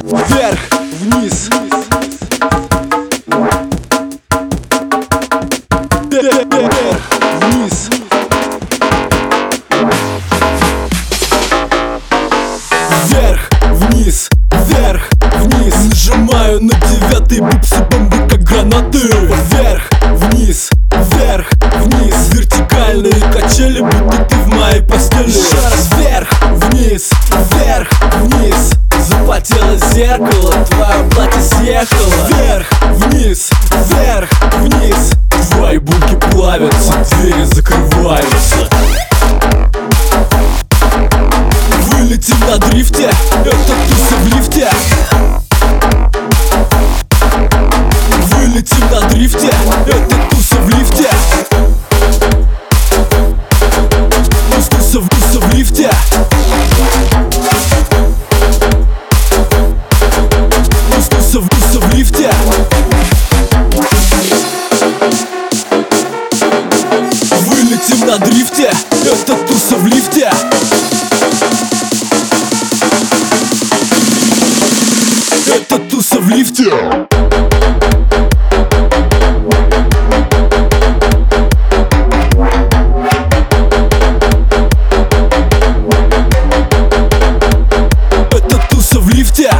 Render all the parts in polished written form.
вверх, вниз. Вверх, вниз. Вверх, вниз, вверх, вниз. Нажимаю на девятый, бупсы, бомбы как гранаты. Вверх, вниз, вверх, вниз. Вертикальные качели, будто ты в моей постели. Еще раз вверх, вниз, вверх, вниз. Запотело зеркало, твое платье съехало. Вверх, вниз, вверх, вниз. Твои булки плавятся, двери закрываются. Вылетим на дрифте, это туса в лифте. Вылетим на дрифте, это туса в лифте. Туса в лифте. Туса в лифте. Вылетим на дрифте, это туса в лифте. Это туса в лифте. Это туса в лифте.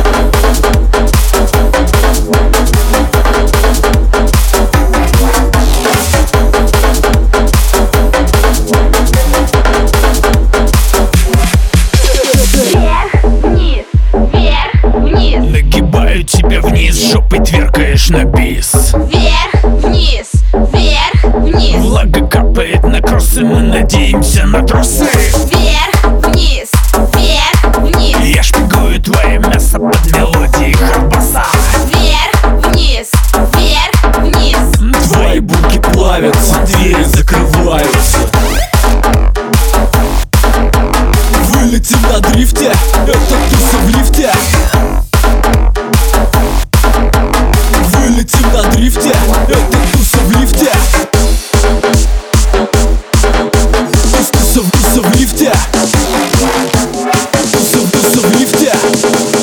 Нагибаю тебя вниз, жопой тверкаешь на бис. Вверх, вниз, вверх, вниз. Влага капает на кроссы, мы надеемся на тросы. Вверх, вниз, вверх, вниз. Я шпигую твое мясо под мелодии харбаса. Вверх, вниз, вверх, вниз. Твои булки плавятся, двери закрываются. Вылетим на дрифте, это туса в лифте. Вылетим на дрифте, это туса в лифте. Туса в лифте. Туса в лифте.